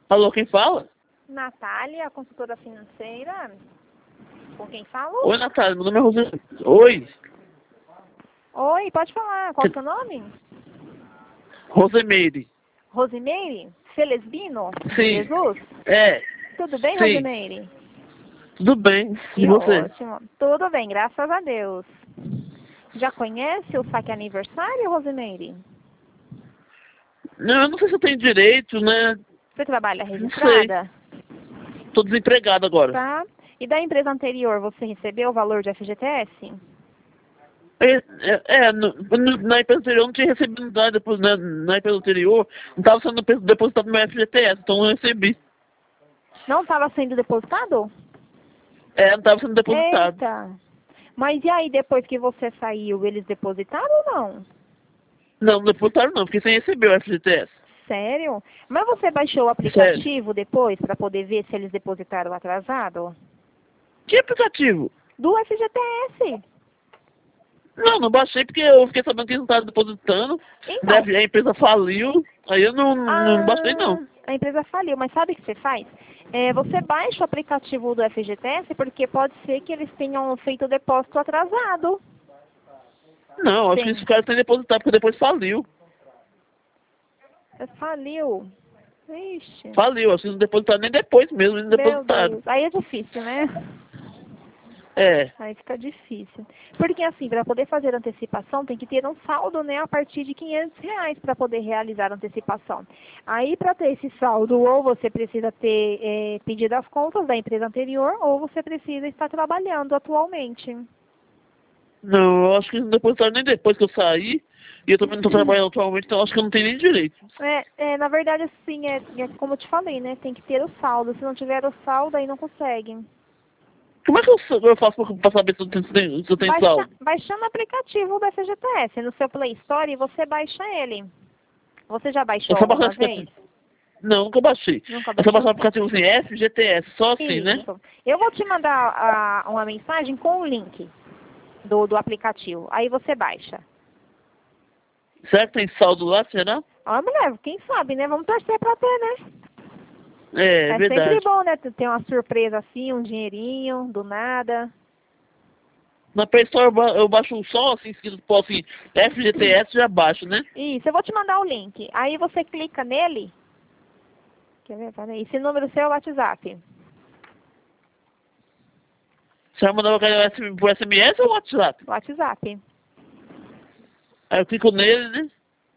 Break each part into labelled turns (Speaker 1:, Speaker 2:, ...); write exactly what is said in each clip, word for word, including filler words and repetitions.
Speaker 1: Alô, quem fala?
Speaker 2: Natália, consultora financeira. Com quem falo?
Speaker 1: Oi, Natália, meu nome é Rose. Oi,
Speaker 2: Oi, pode falar. Qual é o seu nome?
Speaker 1: Rosemeire.
Speaker 2: Rosimeire? Celesbino?
Speaker 1: Sim.
Speaker 2: Jesus?
Speaker 1: É,
Speaker 2: Tudo bem,
Speaker 1: sim.
Speaker 2: Rosimeire?
Speaker 1: Tudo bem. E
Speaker 2: Que
Speaker 1: você?
Speaker 2: ótimo. Tudo bem, graças a Deus. Já conhece o saque aniversário, Rosimeire?
Speaker 1: Não, eu não sei se eu tenho direito, né?
Speaker 2: Você trabalha
Speaker 1: Não sei.
Speaker 2: registrada?
Speaker 1: Tô desempregado agora.
Speaker 2: Tá. E da empresa anterior, você recebeu o valor de F G T S?
Speaker 1: É, é, é, no- no- na empresa anterior eu não tinha recebido nada, depois, na, na empresa anterior não estava sendo depo- depositado no meu F G T S, então eu recebi.
Speaker 2: Não estava sendo depositado?
Speaker 1: É, não estava sendo depositado.
Speaker 2: Eita. Mas e aí, depois que você saiu, eles depositaram ou não?
Speaker 1: Não, não depositaram não, fiquei sem receber o F G T S.
Speaker 2: Sério? Mas você baixou o
Speaker 1: Sério.
Speaker 2: aplicativo depois para poder ver se eles depositaram atrasado?
Speaker 1: Que aplicativo?
Speaker 2: Do F G T S.
Speaker 1: Não, não baixei porque eu fiquei sabendo que eles não estavam depositando.
Speaker 2: Então,
Speaker 1: Deve, a empresa faliu, aí eu não, não baixei não.
Speaker 2: ah, a empresa faliu, mas sabe o que você faz? É, você baixa o aplicativo do F G T S porque pode ser que eles tenham feito o depósito atrasado.
Speaker 1: Não, acho que
Speaker 2: Sim.
Speaker 1: eles ficaram sem depositar, porque depois faliu.
Speaker 2: Faliu. Ixi.
Speaker 1: Faliu, acho que não depositaram nem depois mesmo, eles
Speaker 2: Meu
Speaker 1: depositaram.
Speaker 2: Deus. Aí é difícil, né?
Speaker 1: É.
Speaker 2: Aí fica difícil. Porque assim, para poder fazer antecipação, tem que ter um saldo, né, a partir de quinhentos reais para poder realizar a antecipação. Aí, para ter esse saldo, ou você precisa ter é, pedido as contas da empresa anterior, ou você precisa estar trabalhando atualmente.
Speaker 1: Não, eu acho que eles não depositaram nem depois que eu saí. E eu também não estou trabalhando atualmente, então eu acho que eu não tenho nem direito.
Speaker 2: É, é, na verdade, assim, é, é como eu te falei, né, tem que ter o saldo. Se não tiver o saldo, aí não consegue.
Speaker 1: Como é que eu, eu faço para saber se eu tenho, se eu tenho, se eu tenho
Speaker 2: Baixa,
Speaker 1: saldo?
Speaker 2: baixando o aplicativo do F G T S no seu Play Store, você baixa ele. Você já
Speaker 1: É
Speaker 2: baixou
Speaker 1: só baixar o
Speaker 2: alguma vez?
Speaker 1: aplicativo. Não, nunca baixei.
Speaker 2: Nunca
Speaker 1: É só
Speaker 2: baixou?
Speaker 1: baixar o aplicativo assim, F G T S, só assim, né?
Speaker 2: Isso. Eu vou te mandar a, uma mensagem com o link do, do aplicativo. Aí você baixa.
Speaker 1: Será que tem saldo lá, será?
Speaker 2: Ó, mulher, quem sabe, né? Vamos torcer pra ter, né?
Speaker 1: É,
Speaker 2: É sempre
Speaker 1: verdade.
Speaker 2: bom, né? Ter uma surpresa assim, um dinheirinho, do nada.
Speaker 1: Na Play Store eu ba- eu baixo um só, assim, escrito pô, assim, F G T S já baixo, né?
Speaker 2: Isso, eu vou te mandar o link. Aí você clica nele. Quer ver? Peraí. Esse número seu é o WhatsApp.
Speaker 1: Você vai mandar por S M S ou WhatsApp?
Speaker 2: WhatsApp.
Speaker 1: Aí eu clico nele, né?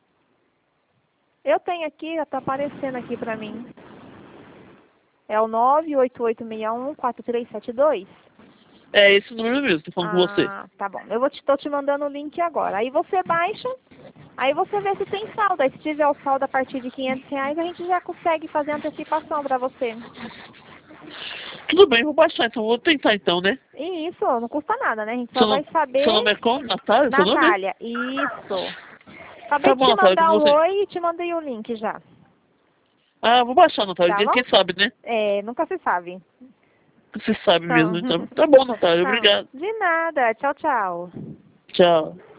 Speaker 2: Eu tenho aqui, já tá aparecendo aqui pra mim. É o nove oito oito seis um quatro três sete dois.
Speaker 1: É esse número mesmo, tô falando com você.
Speaker 2: Ah, tá bom. Eu vou te, tô te mandando o link agora. Aí você baixa, aí você vê se tem saldo. Aí se tiver o saldo a partir de quinhentos reais, a gente já consegue fazer a antecipação pra você.
Speaker 1: Tudo bem, vou baixar então, vou tentar então, né?
Speaker 2: E isso, não custa nada, né? A gente só
Speaker 1: Seu
Speaker 2: vai
Speaker 1: nome,
Speaker 2: saber.
Speaker 1: seu nome é como? Natália, seu nome?
Speaker 2: Natália, isso. Acabei
Speaker 1: Tá
Speaker 2: de
Speaker 1: bom,
Speaker 2: te
Speaker 1: Natália,
Speaker 2: mandar
Speaker 1: com
Speaker 2: um
Speaker 1: você.
Speaker 2: oi e te mandei o link já.
Speaker 1: Ah, vou baixar, Natália,
Speaker 2: Tá bom?
Speaker 1: quem sabe, né?
Speaker 2: É, nunca se sabe.
Speaker 1: Você sabe
Speaker 2: Então,
Speaker 1: mesmo, então. Tá bom, Natália,
Speaker 2: então,
Speaker 1: obrigado.
Speaker 2: de nada. Tchau, tchau.
Speaker 1: Tchau.